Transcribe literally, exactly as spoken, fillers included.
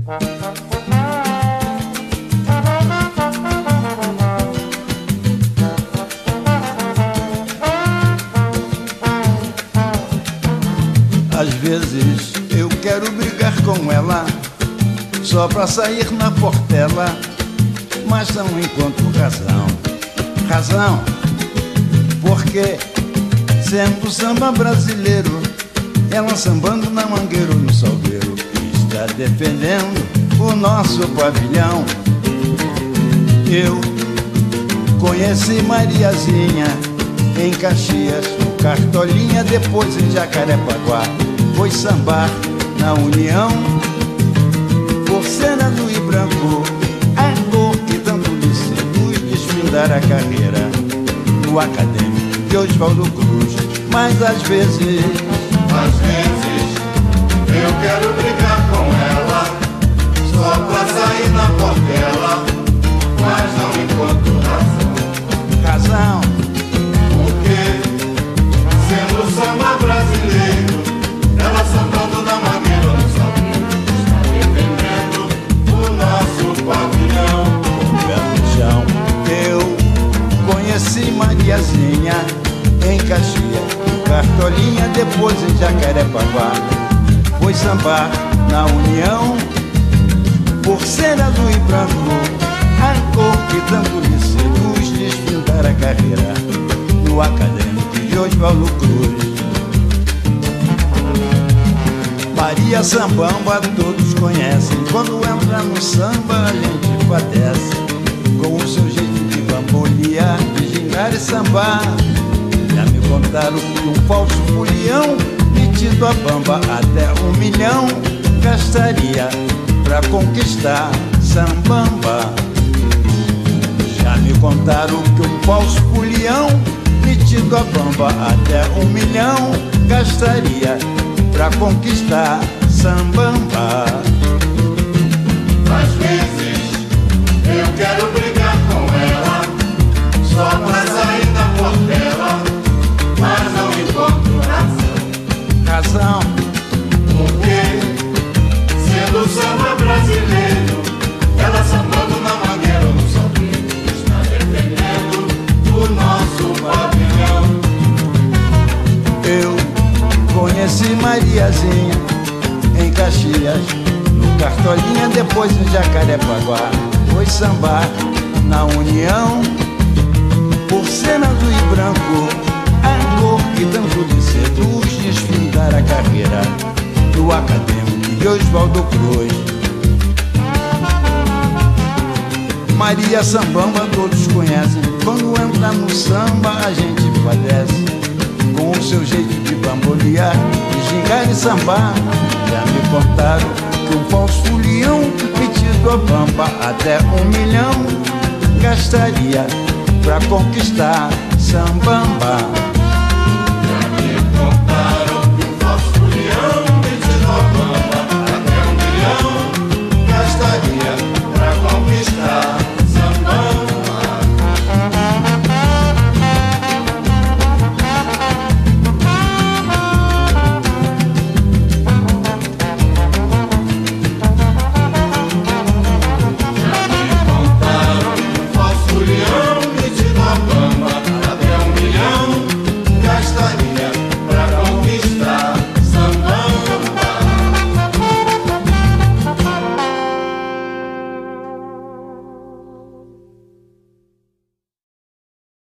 Às vezes eu quero brigar com ela, só pra sair na portela, mas não encontro razão. Razão, porque sendo samba brasileiro, ela sambando na Mangueira ou no Salgueiro, está defendendo o nosso pavilhão. Eu conheci Mariazinha em Caxias, no Cartolinha, depois em Jacarepaguá. Foi sambar na União, por ser azul e branco, a cor que tanto lhe seduz, desfindar a carreira no Acadêmico de Oswaldo Cruz. Mas às vezes, às vezes, eu quero brigar com ela, só pra sair na portela, mas não encontro razão. Razão, porque sendo samba brasileiro, ela sambando na Mangueira no Salgueiro, está defendendo o nosso pavilhão. pé no chão. Eu conheci Mariazinha em Caxias, no Cartolinha, depois em Jacarepaguá. Foi sambar na União, por ser azul e branco, a cor que tanto lhe seduz, desfindar a carreira no Acadêmico de Oswaldo Cruz. Maria Sambamba todos conhecem, quando entra no samba a gente padece, com o seu jeito de bambolear, de gingar e sambar. Já me contaram que um falso folião, metido a bamba até um milhão, gastaria pra conquistar Sambamba. Já me contaram que um falso folião, metido a bamba até um milhão, gastaria pra conquistar Sambamba. Às vezes, eu quero brigar com ela, só pra sair na portela, mas não encontro razão. Razão, Porque, sendo samba brasileiro, ela sambando na Mangueira no Salgueiro, está defendendo o nosso pavilhão. eu conheci Mariazinha em Caxias, no Cartolinha, depois em Jacarepaguá. Foi sambar na União, por ser azul e branco, a cor que tanto lhe seduz, desfindar a carreira do Acadêmico de Oswaldo Cruz. Maria Sambamba todos conhecem, quando entra no samba a gente padece, com o seu jeito de bambolear, de gingar e sambar. Já me contaram que um falso folião, metido a bamba até um milhão, gastaria pra conquistar Sambamba.